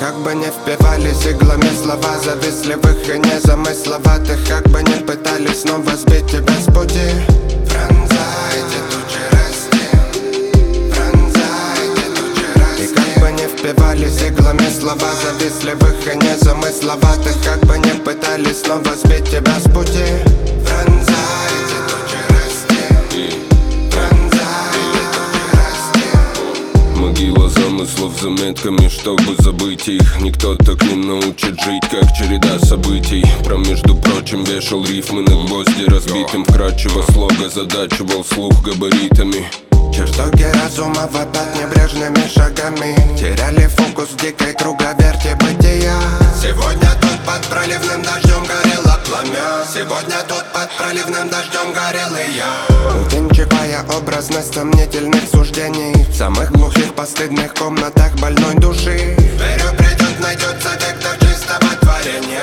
как бы не впивались иглами слова завистливых и незамысловатых, как бы не пытались снова сбить тебя с пути. Пронзайте тучи расти, пронзайте тучи расти. И как бы не впивались иглами слова завистливых и незамысловатых, как бы не пытались снова сбить тебя с пути. Пронзайте тучи расти, пронзайте тучи расти. Могила замыслов заметками, чтобы забыть их. Никто так не научит жить, как череда событий. Между прочим, вешал рифмы на гвозди разбитым. Вкрадчиво слога задачивал слух габаритами. Чертоги разума вопят небрежными шагами, теряли фокус в дикой круговерти бытия. Сегодня тут под проливным дождем горело пламя, сегодня тут под проливным дождем горел и я. Увенчивая образность сомнительных суждений в самых глухих постыдных комнатах больной души. Верю, придет, найдется вектор чистого творения,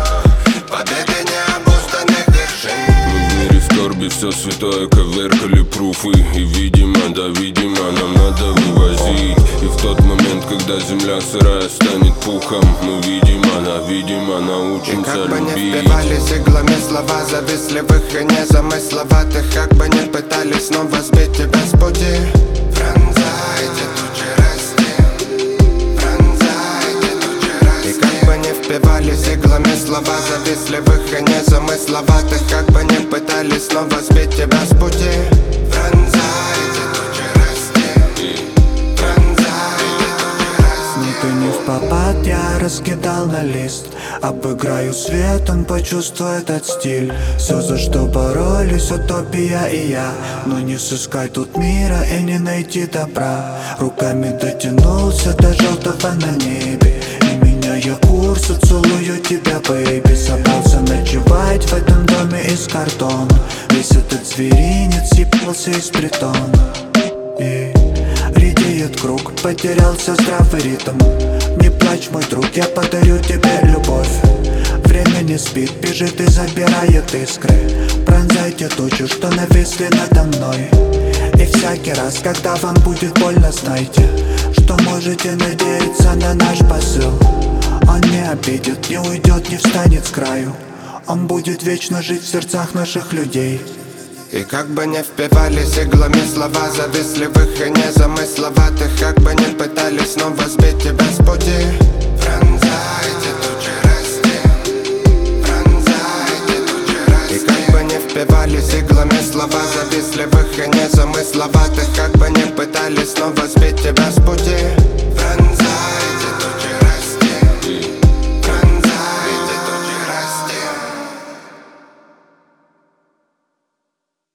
победы необузданных вершин. Мы в мире скорби все святое коверкали пруфы. И видимо, да видимо, нам надо вывозить. И в тот момент, когда земля сырая станет пухом, мы видимо научимся любить. И как бы не любить. впивались иглами слова завистливых и незамысловатых, как бы не пытались снова сбить тебя с пути. Пронзайте тучи расти, пронзайте тучи расти. И как бы не впивались иглами слова завистливых и незамысловатых, как бы не пытались снова сбить тебя с пути. Пронзайте тучи расти, пронзайте тучи расти. Ни ты не в попад, я раскидал на лист. Обыграю свет, он почувствует этот стиль. Все, за что боролись, утопия и я. Но не сыскать тут мира и не найти добра. Руками дотянулся до желтого на небе, и меняя курс, целую тебя, бэйби. Собрался ночевать в этом доме из картона. Весь этот зверинец съебался из притона. И редеет круг, потерялся здравый ритм. Не плачь, мой друг, я подарю тебе любовь. Время не спит, бежит и забирает искры. Пронзайте тучи, что нависли надо мной. И всякий раз, когда вам будет больно, знайте, что можете надеяться на наш посыл. Он не обидит, не уйдет, не встанет с краю. Он будет вечно жить в сердцах наших людей. И как бы не впивались иглами слова завистливых и незамысловатых, как бы не пытались снова сбить тебя с пути. Пронзайте тучи расти, пронзайте тучи расти. И как бы не впивались иглами слова завистливых и незамысловатых, как бы не пытались снова сбить тебя с пути.